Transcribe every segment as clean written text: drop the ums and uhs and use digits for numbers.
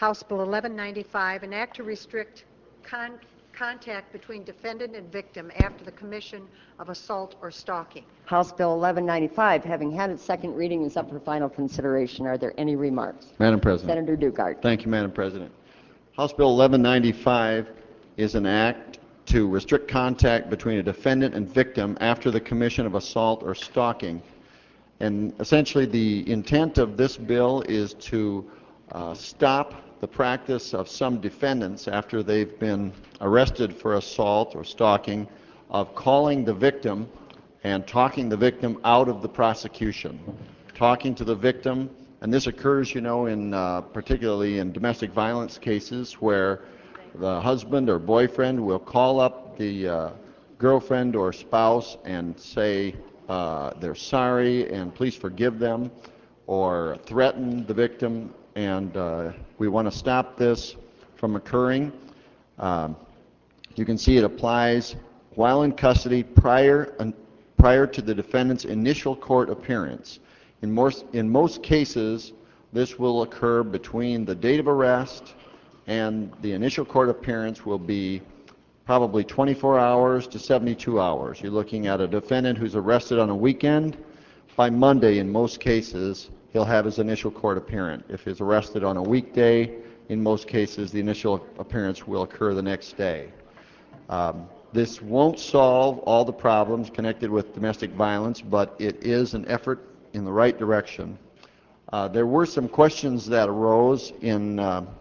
House Bill 1195, an act to restrict contact between defendant and victim after the commission of assault or stalking. House Bill 1195, having had its second reading, is up for final consideration. Are there any remarks? Madam President. Senator Dugard. Thank you, Madam President. House Bill 1195 is an act to restrict contact between a defendant and victim after the commission of assault or stalking. And essentially the intent of this bill is to stop the practice of some defendants after they've been arrested for assault or stalking of calling the victim and talking the victim out of the prosecution. Talking to the victim, and this occurs, you know, in particularly in domestic violence cases where the husband or boyfriend will call up the girlfriend or spouse and say they're sorry and please forgive them, or threaten the victim, and we want to stop this from occurring. You can see it applies while in custody prior to the defendant's initial court appearance. In most cases, this will occur between the date of arrest and the initial court appearance will be probably 24 hours to 72 hours. You're looking at a defendant who's arrested on a weekend. By Monday, in most cases, he'll have his initial court appearance. If he's arrested on a weekday, in most cases, the initial appearance will occur the next day. This won't solve all the problems connected with domestic violence, but it is an effort in the right direction. There were some questions that arose in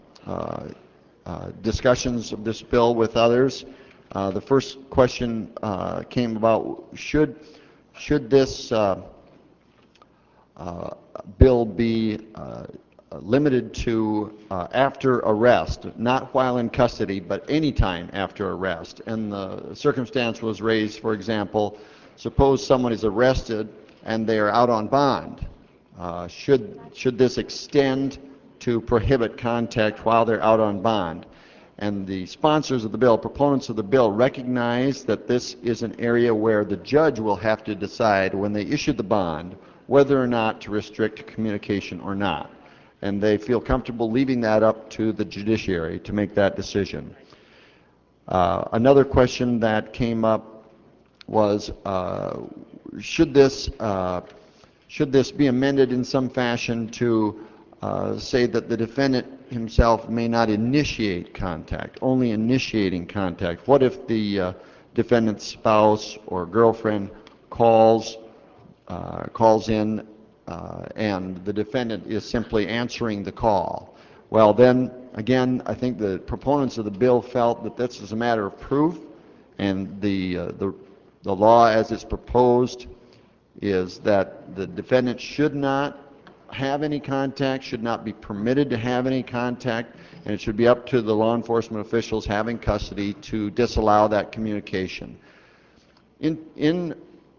discussions of this bill with others. The first question came about, should this bill be limited to after arrest, not while in custody, but any time after arrest? And the circumstance was raised, for example, suppose someone is arrested and they are out on bond. Should this extend to prohibit contact while they're out on bond? And the sponsors of the bill, proponents of the bill, recognize that this is an area where the judge will have to decide when they issue the bond whether or not to restrict communication or not. And they feel comfortable leaving that up to the judiciary to make that decision. Another question that came up was, should this be amended in some fashion to say that the defendant himself may not initiate contact, only initiating contact? What if the defendant's spouse or girlfriend calls in and the defendant is simply answering the call? Well, then again, I think the proponents of the bill felt that this is a matter of proof, and the law as it's proposed is that the defendant should not have any contact, should not be permitted to have any contact, and it should be up to the law enforcement officials having custody to disallow that communication. In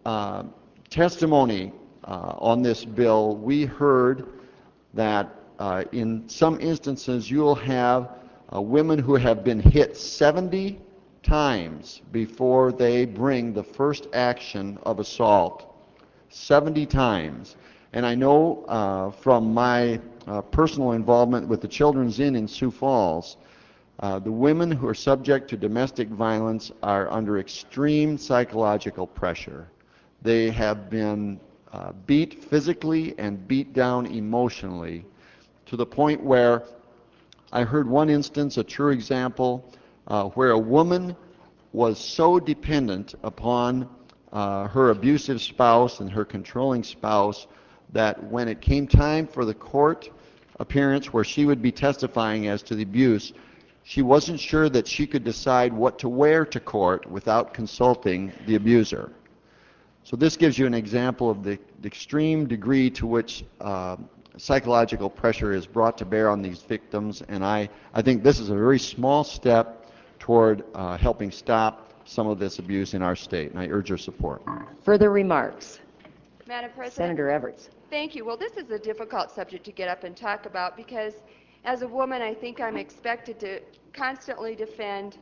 testimony on this bill, we heard that in some instances you'll have women who have been hit 70 times before they bring the first action of assault. 70 times. And I know from my personal involvement with the Children's Inn in Sioux Falls, the women who are subject to domestic violence are under extreme psychological pressure. They have been beat physically and beat down emotionally to the point where I heard one instance, a true example, where a woman was so dependent upon her abusive spouse and her controlling spouse that when it came time for the court appearance where she would be testifying as to the abuse, she wasn't sure that she could decide what to wear to court without consulting the abuser. So this gives you an example of the extreme degree to which psychological pressure is brought to bear on these victims, and I think this is a very small step toward helping stop some of this abuse in our state, and I urge your support. Further remarks? Madam President. Senator Everts. Thank you. Well, this is a difficult subject to get up and talk about because as a woman, I think I'm expected to constantly defend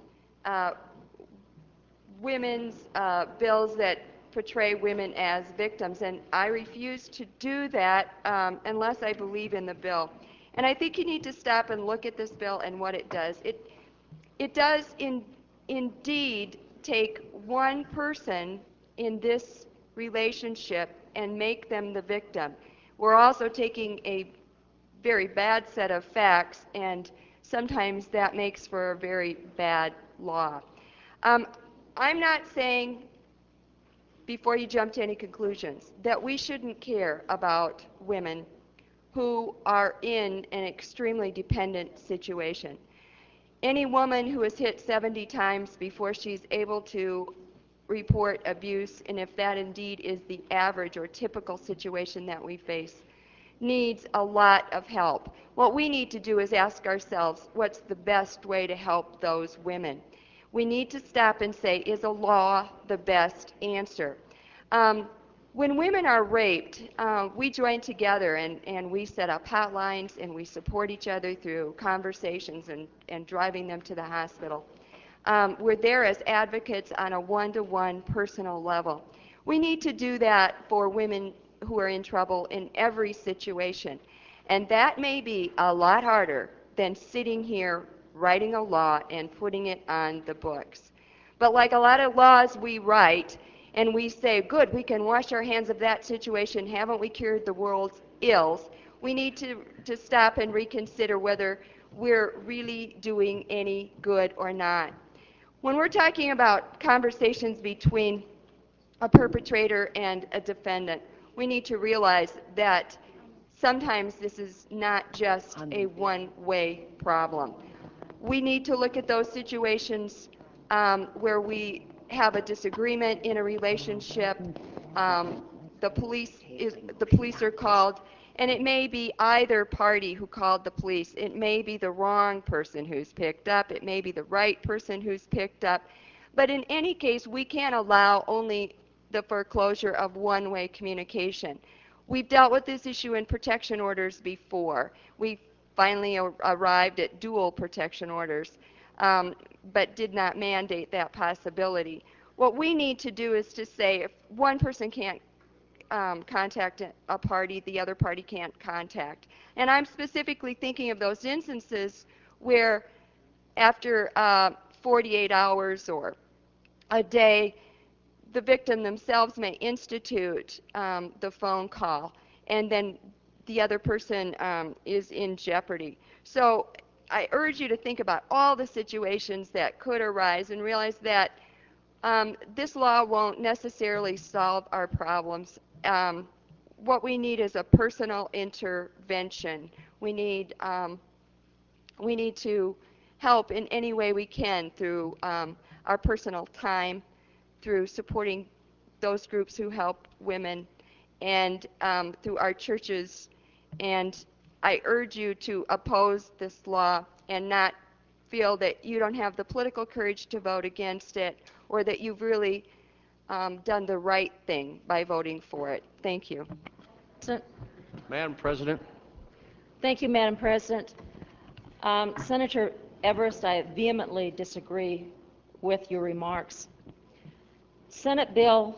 women's bills that portray women as victims, and I refuse to do that unless I believe in the bill. And I think you need to stop and look at this bill and what it does. It does indeed take one person in this relationship and make them the victim. We're also taking a very bad set of facts, and sometimes that makes for a very bad law. I'm not saying, before you jump to any conclusions, that we shouldn't care about women who are in an extremely dependent situation. Any woman who is hit 70 times before she's able to report abuse, and if that indeed is the average or typical situation that we face, needs a lot of help. What we need to do is ask ourselves, what's the best way to help those women? We need to stop and say, is a law the best answer? When women are raped, we join together and we set up hotlines and we support each other through conversations and driving them to the hospital. We're there as advocates on a one-to-one personal level. We need to do that for women who are in trouble in every situation. And that may be a lot harder than sitting here writing a law and putting it on the books. But like a lot of laws we write, and we say, good, we can wash our hands of that situation, haven't we cured the world's ills? We need to stop and reconsider whether we're really doing any good or not. When we're talking about conversations between a perpetrator and a defendant, we need to realize that sometimes this is not just a one-way problem. We need to look at those situations where we have a disagreement in a relationship. The police are called, and it may be either party who called the police. It may be the wrong person who's picked up. It may be the right person who's picked up. But in any case, we can't allow only the foreclosure of one-way communication. We've dealt with this issue in protection orders before. We finally arrived at dual protection orders, but did not mandate that possibility. What we need to do is to say, if one person can't contact a party, the other party can't contact. And I'm specifically thinking of those instances where after 48 hours or a day, the victim themselves may institute the phone call, and then the other person is in jeopardy. So I urge you to think about all the situations that could arise and realize that this law won't necessarily solve our problems. What we need is a personal intervention. We need to help in any way we can through our personal time, through supporting those groups who help women, and through our churches. And I urge you to oppose this law and not feel that you don't have the political courage to vote against it, or that you've really done the right thing by voting for it. Thank you. Madam President. Thank you, Madam President. Senator Everest, I vehemently disagree with your remarks. House Bill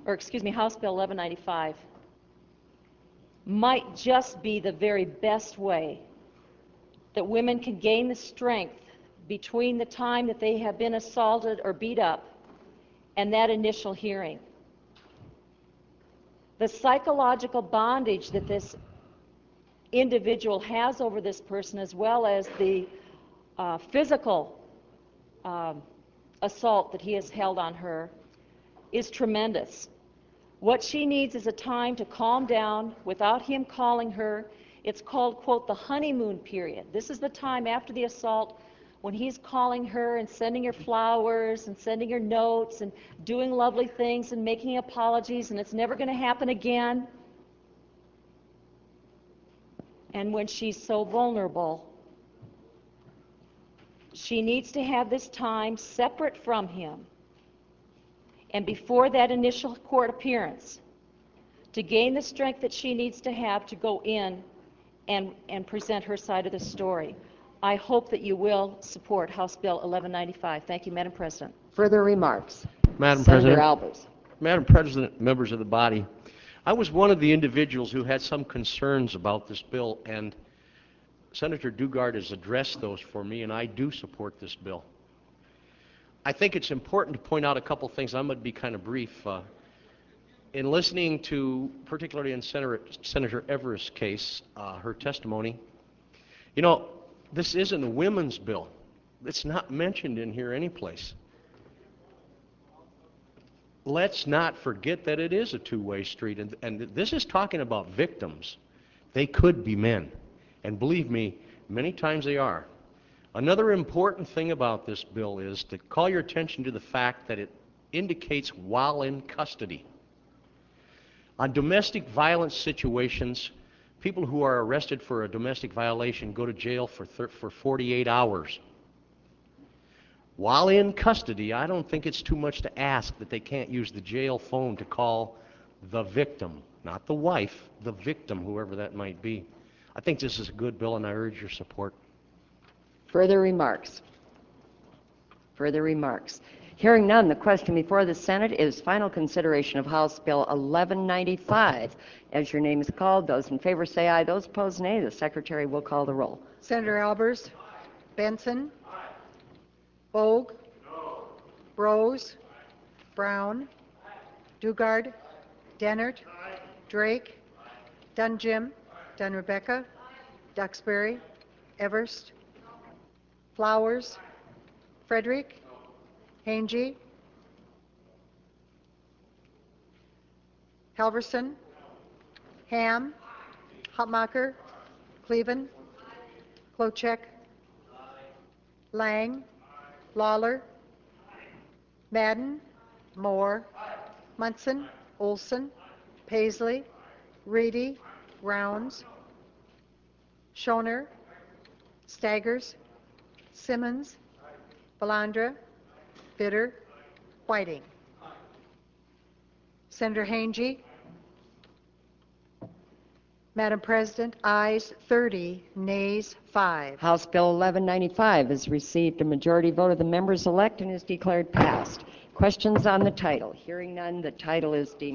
1195 might just be the very best way that women can gain the strength between the time that they have been assaulted or beat up and that initial hearing. The psychological bondage that this individual has over this person, as well as the physical assault that he has held on her, is tremendous. What she needs is a time to calm down without him calling her. It's called, quote, the honeymoon period. This is the time after the assault when he's calling her and sending her flowers and sending her notes and doing lovely things and making apologies, and it's never going to happen again. And when she's so vulnerable, she needs to have this time separate from him and before that initial court appearance to gain the strength that she needs to have to go in and present her side of the story. I hope that you will support House Bill 1195. Thank you, Madam President. Further remarks? Madam Senator President. Albers. Madam President, members of the body, I was one of the individuals who had some concerns about this bill, and Senator Dugard has addressed those for me, and I do support this bill. I think it's important to point out a couple things. I'm going to be kind of brief. In listening to, particularly in Senator Everest's case, her testimony, you know, this isn't a women's bill. It's not mentioned in here anyplace. Let's not forget that it is a two-way street, and this is talking about victims. They could be men, and believe me, many times they are. Another important thing about this bill is to call your attention to the fact that it indicates while in custody. On domestic violence situations, people who are arrested for a domestic violation go to jail for 48 hours. While in custody, I don't think it's too much to ask that they can't use the jail phone to call the victim, not the wife, the victim, whoever that might be. I think this is a good bill, and I urge your support. Further remarks? Further remarks? Hearing none, the question before the Senate is final consideration of House Bill 1195. As your name is called, those in favor say aye, those opposed nay. The Secretary will call the roll. Senator Albers? Benson? Bogue? Rose? Brown? Dugard? Dennert? Drake? Dunjim? Dunn-Rebecca? Duxbury? Everest? Flowers? Frederick? Hangy? Halverson? Ham? Hotmacher? Cleven? Klochek? Lang? Lawler? Madden? Moore? Munson? Olson? Paisley? Reedy? Rounds? Schoner? Staggers? Simmons? Balandra? Bitter? Whiting? Senator Hangy? Madam President, ayes 30, nays 5. House Bill 1195 has received a majority vote of the members elect and is declared passed. Questions on the title? Hearing none, the title is deemed